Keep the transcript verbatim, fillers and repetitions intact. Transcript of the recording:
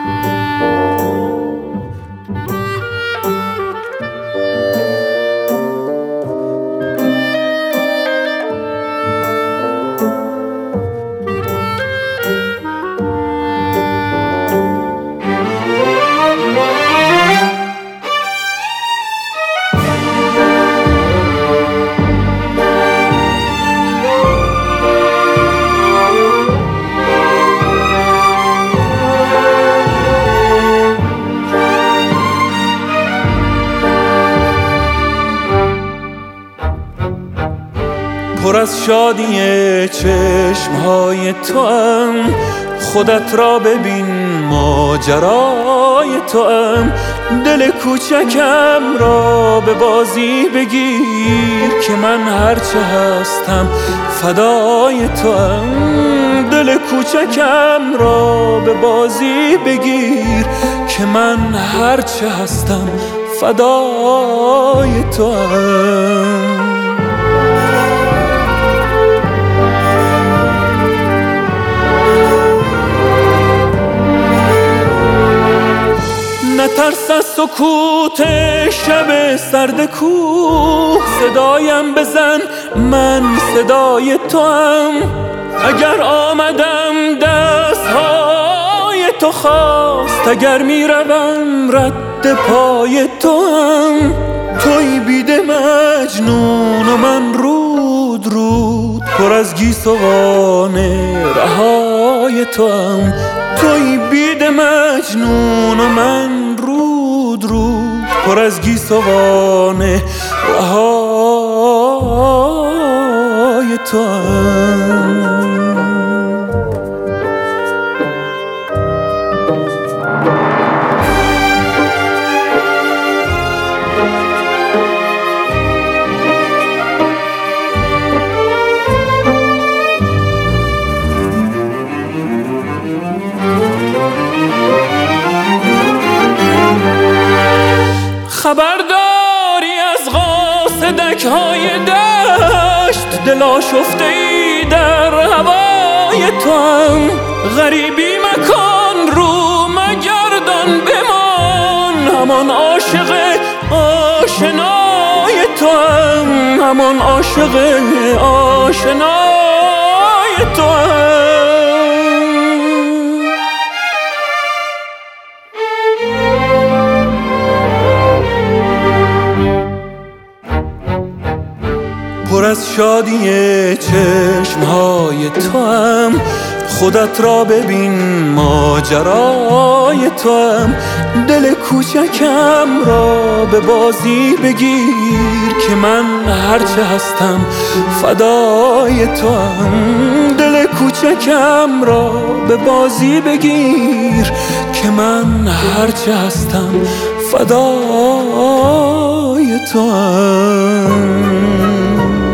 پر از شادی چشمهای توام، خودت را ببین ماجرای توام. دل کوچکم را به بازی بگیر که من هرچه هستم فدای توام. دل کوچکم را به بازی بگیر که من هرچه هستم فدای توام. نترس از سکوت شب سرد کوه، صدایم بزن من صدای توام. اگر آمدم دستهای تو خواست، اگر میروم رد پای توام. توی بیده مجنون و من رود رود، پر از گیسوان رهای توام. توی بیده مجنون و من رود رود، پر از گیسوان رهای توام. خبرداری از قاصدک های دشت، دل آشفته ای در هوای توام. غریبی مکان رو مگردان بمان، همان عاشق آشنای توام. همان عاشق آشنای توام. پر از شادی چشمهای توام، خودت را ببین ماجرای توام. دل کوچکم را به بازی بگیر که من هرچه هستم فدای توام. دل کوچکم را به بازی بگیر که من هرچه هستم فدای توام.